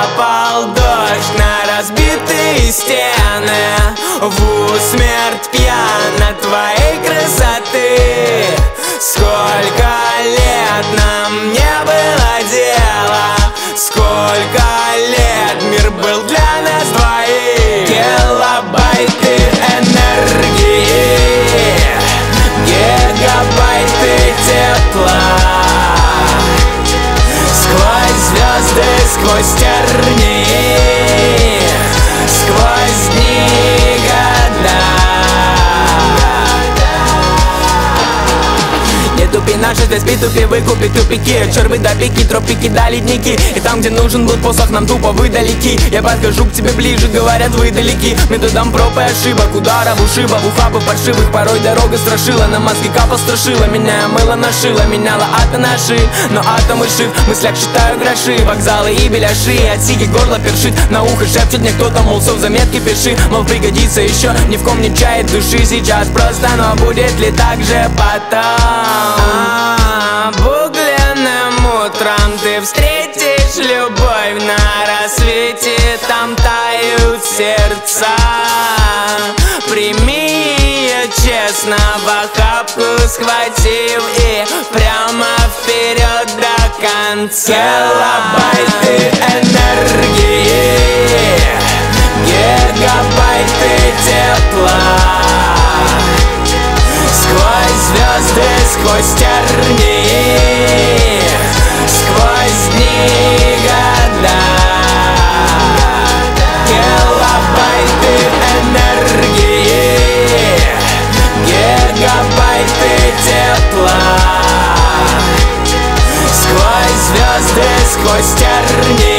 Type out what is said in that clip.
капал дождь на разбитые стены, в усмерть пьян от твоей красоты. Сколько лет нам не было дела, сколько лет мир был для нас двоих. Гигабайты энергии, гигабайты тепла. Сквозь звезды, сквозь тернии, сквозь дни, года. Не тупи, наша здесь битупи, выкупи тупики, червы до пики, тропики до ледники. И там, где нужен был посох, нам тупо выдалеки. Я подхожу к тебе ближе, говорят, вы далеки. Методом проб и ошибок, ударов ушибов, ухабов паршивых. Порой дорога страшила, на мозги капа страшила. Меня мыло нашило, меняла ата наши. Но атомы шив, в мыслях считаю гроши. Вокзалы и беляши, от сиги горло першит. На ухо шепчет мне кто-то, мол, в заметки пиши. Мол, пригодится еще, ни в ком не чает души сейчас просто. Но будет ли так же потом? Обугленным утром ты встретишь любовь на рассвете. Там тают сердца. Прими ее честно, в охапку схватив и прямо вперед до конца. Гигабайты энергии, гигабайты тепла. Сквозь звезды, сквозь тернии, сквозь дни, года. Гигабайты энергии, гигабайты тепла. Сквозь звезды, сквозь тернии,